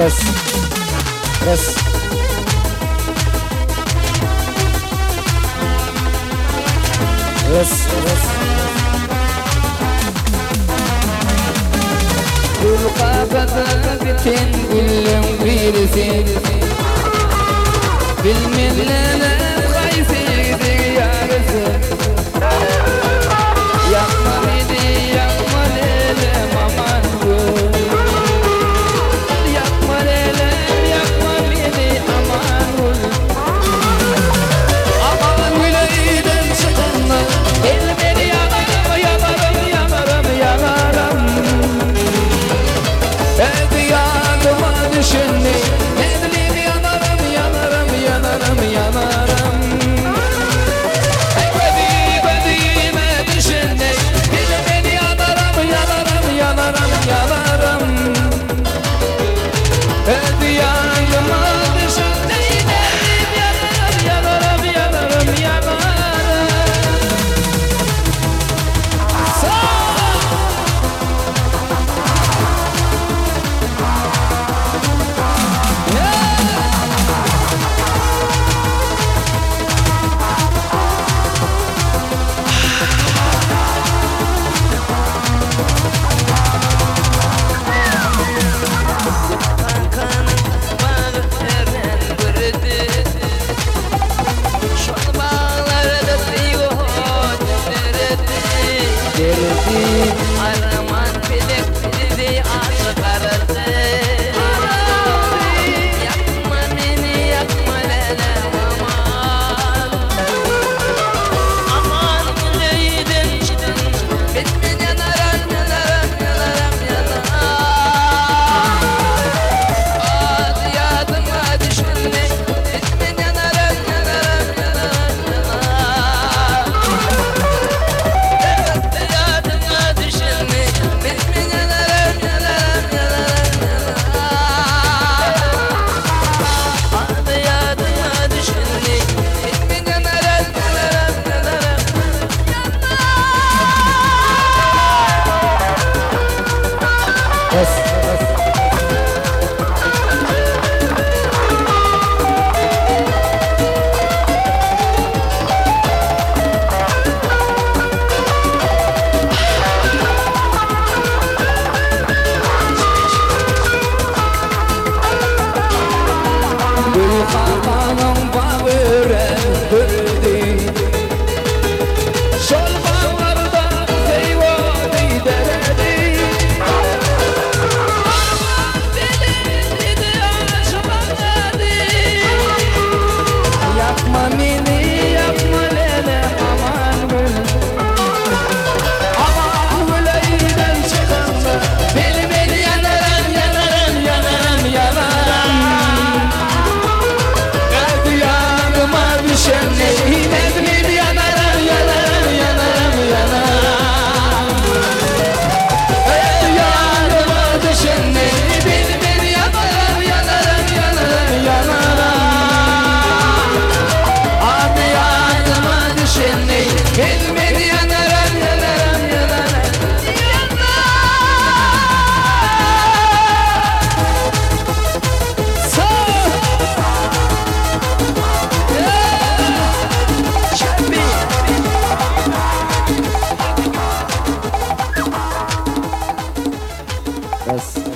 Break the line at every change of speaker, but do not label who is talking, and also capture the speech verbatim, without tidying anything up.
Bas. Bas. Bas. Bas.
Gülqabada biten güllüm birisi bilmelerim kaysiydi yarısı yakma beni yakma lelem aman gül yakma lelem yakma beni aman gül aman güleyden çıkınma el beni yanarım yanarım yanarım yanarım hadi yanıma düşünme ne bileyim yanarım yanarım yanarım yanarım hadi hadi yine düşünme bile beni yanarım yanarım yanarım yanarım hadi yanıma düşünme ne bileyim yanarım yanarım yanarım yanarım sağ Araman bilip bizi aşık aradı yakma beni yakma lelem aman aman güleydim çıkın bitmen yanarım yanarım yanarım yanarım hadi yadıma düşünme bitmen yanarım yanarım yanarım yanarım yadıma düşünme bitmen yanarım yanarım yanarım yanarım hadi yadıma düşünme bitmen yanarım yanarım yanarım
Bas. Bas.
Gülqabağın bağıren bürdi şol bağlarda seyvadi deredi aman beni aşıqladı yakma beni yakma lelem aman gül aman güleyden çıkınma beni beni yanarım yanarım yanarım yanarım hadi yanıma düşene ne bileyim yanarım yanarım yanarım yanarım hadi yanıma düşene beni beni yanarım yanarım yanarım yanarım hadi yanıma düşene beni beni yanarım yanarım yanarım yanarım sağ
Bas.